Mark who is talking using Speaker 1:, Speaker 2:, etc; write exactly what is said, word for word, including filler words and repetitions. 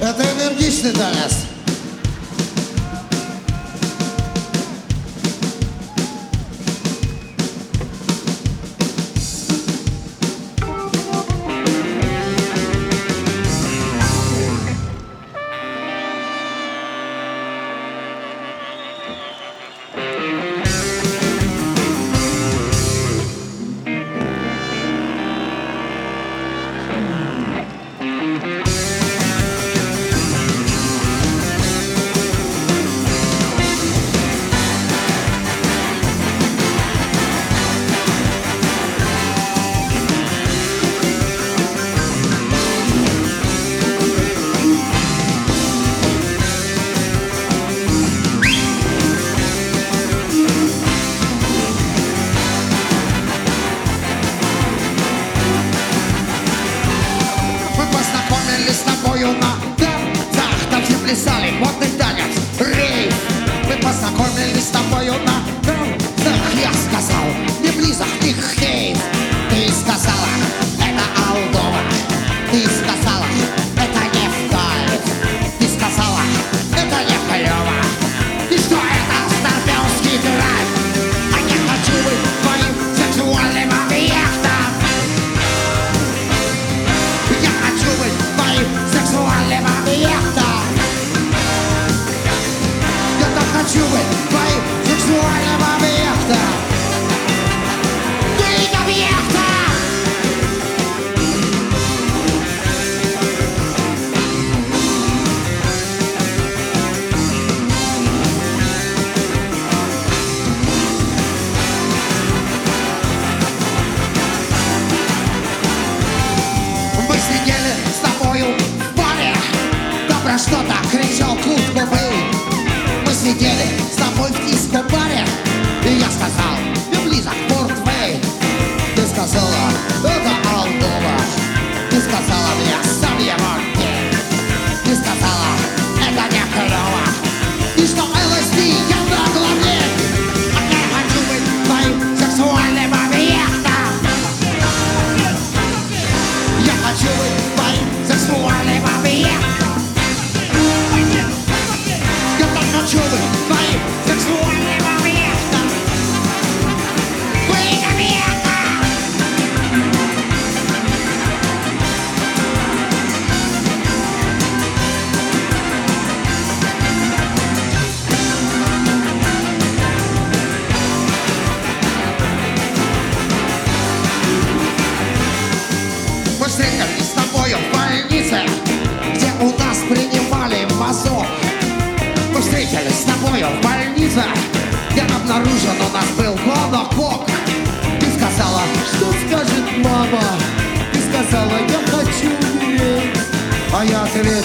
Speaker 1: это энергичный танец. С тобою на танцах, там все плясали модный танец рейв. Мы познакомились с тобою на танцах. Я сказал, не близок, не хейв. Ты сказала, это Алдова. Ты сказала, это не в кайф. Ты сказала, это не клево. И что это старпёрский драйв? А не хочу быть твоим сексуальным объектом. Я хочу быть твоим сексуальным объектом. Я так хочу быть твоим сексуальным объектом. Быть объектом. Мы сидели с тобою в баре, там про что-то кричал клуб Бубы. Мы сидели с тобой в диско-баре, и я сказал, не близок Портвей. Ты сказала, это Алдова. Ты сказала мне, сам его гей. Ты сказала, это не клево. И что ЛСД я на голове. А я хочу быть твоим сексуальным объектом. Я хочу быть твоим сексуальным объектом. Я так хочу быть твоим сексуальным объектом. Быть объектом. Мы встретились с тобою в больнице, где у нас принимали мазок. Мы встретились с тобою в больнице, где обнаружен у нас был гонокок. Ты сказала, что скажет мама? Ты сказала, я хочу умереть. А я ответил,